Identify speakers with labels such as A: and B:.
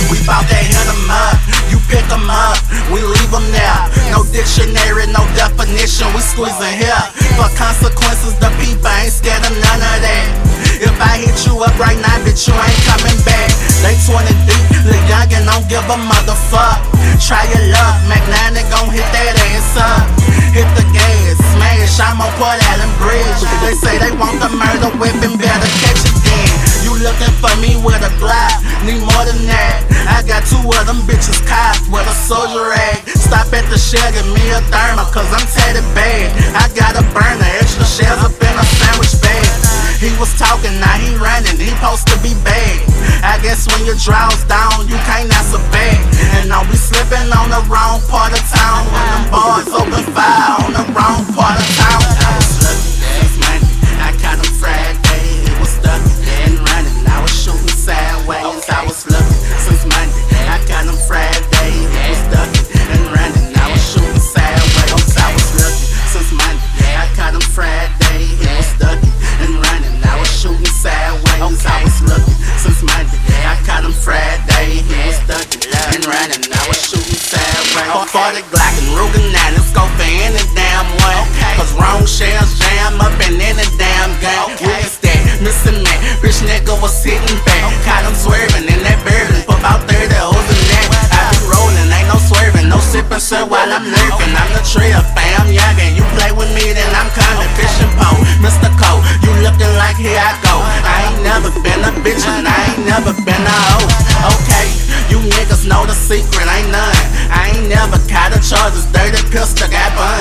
A: We bout that hit 'em up, you pick 'em up, we leave 'em there. No dictionary, no definition, we squeezing here. For consequences, the people ain't scared of none of that. If I hit you up right now, bitch, you ain't coming back. They 20 deep, look young and don't give a motherfuck. Try your luck, Mac9 gon' hit that ass up. Hit the gas, smash, I'm on Port Allen Bridge. They say they want the murder weapon, better catch it then. You looking for me with a Glock, need more than that. I got 2 of them bitches cocked with a soldier rag. Stop at the Shell, give me a thermal, cause I'm tatted bad. I got a burner, extra shells up in a sandwich bag. He was talking, now he running, he supposed to be bad. I guess when your draw's down, you can't answer back. And I'll be slipping on the wrong part of town when them boys open fire on the wrong part of town. I was looking last Monday, I caught him Friday. He was stuck and running, I was shooting sideways. I was looking since Monday, I caught him Friday. He was stuck and running, I was shooting sideways. I was looking since Monday, I caught him Friday. He was stuck and running, I was shooting sideways. I was looking since Monday, I caught him Friday. He was stuck and running, I was shooting sideways. 40 Glock and Ruger 9, let's go for any damn one. Cause wrong shells jam up in any damn gun. Witness that, missing man, bitch nigga was hitting back. Caught him swerving in that Berlin, put about 30 hoes in that. I be rolling, ain't no swerving, no sipping shit while I'm lurking. I'm the trio, fam, young, and you play with me, then I'm coming. Fishing pole, Mr. Cole, you looking like here I go. I ain't never been a bitch and I ain't never been a hoe. Okay, you niggas know the secret, ain't none. I ain't never caught a charges, dirty pistol, got bun.